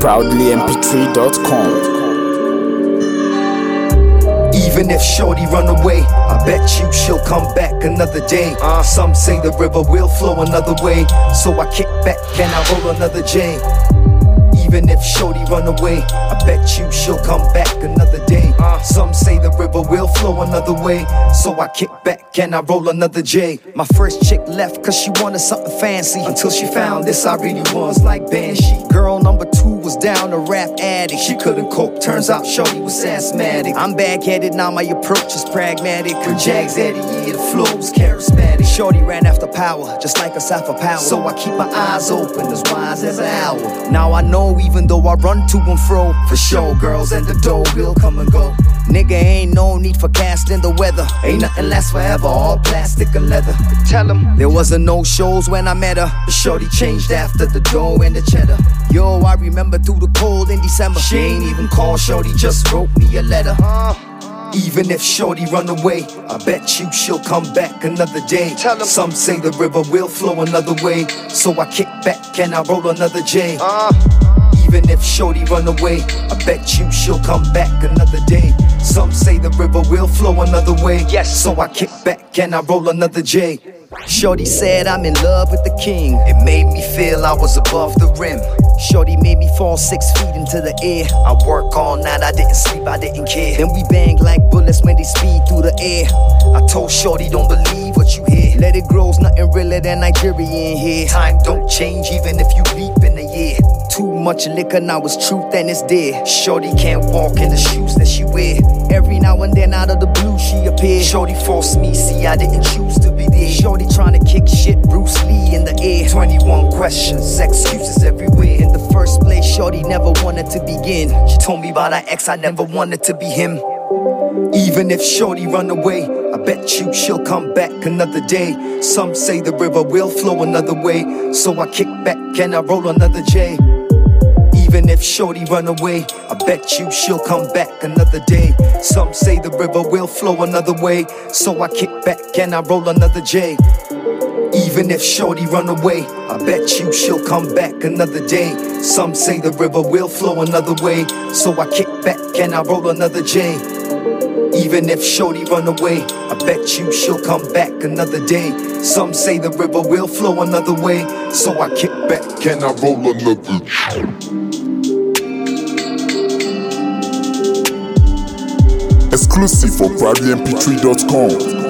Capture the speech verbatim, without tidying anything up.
proudly M P three dot com. Even if shorty run away, I bet you she'll come back another day. uh, Some say the river will flow another way, so I kick back and I roll another J. Even if shorty run away, I bet you she'll come back another day. uh, Some say the river will flow another way, so I kick back and I roll another J. My first chick left cause she wanted something fancy, until she found this I really was like Banshee. Girl number two was down a rap addict, she couldn't cope, turns out shorty was asthmatic. I'm back-headed, now my approach is pragmatic. When Jags Eddie, yeah, the flow was charismatic. Shorty ran after power, just like a Safa Power, so I keep my eyes open, as wise as an owl. Now I know even though I run to and fro, for sure girls and the dough will come and go. Nigga, ain't no need for casting the weather, ain't nothing lasts forever, all plastic and leather. Tell them there wasn't no shows when I met her, the shorty changed after the dough and the cheddar. Yo, I remember through the cold in December, she ain't even called shorty, just wrote me a letter. uh. Even if shorty run away, I bet you she'll come back another day. Some say the river will flow another way, so I kick back and I roll another J. uh. Even if shorty run away, I bet you she'll come back another day. Some say the river will flow another way, yes, so I kick back and I roll another J. Shorty said I'm in love with the king, it made me feel I was above the rim. Shorty made me fall six feet into the air. I work all night, I didn't sleep, I didn't care. Then we bang like bullets when they speed through the air. I told shorty don't believe what you hear, let it grow's nothing realer than Nigerian here. Time don't change even if you leap in the year. Too much liquor, now it's truth and it's dead. Shorty can't walk in the shoes that she wear. Every now and then out of the blue she appears. Shorty forced me, see I didn't choose to be there. Shorty trying to kick shit, Bruce Lee in the air. Twenty-one questions, excuses everywhere. In the first place, shorty never wanted to begin. She told me about her ex, I never wanted to be him. Even if shorty run away, I bet you she'll come back another day. Some say the river will flow another way, so I kick back and I roll another J. Even if shorty run away, I bet you she'll come back another day. Some say the river will flow another way, so I kick back and I roll another J. Even if shorty run away, I bet you she'll come back another day. Some say the river will flow another way, so I kick back and I roll another J. Even if shorty run away, I bet you she'll come back another day. Some say the river will flow another way, so I kick back and I roll another J. Exclusive for proudly M P three dot com.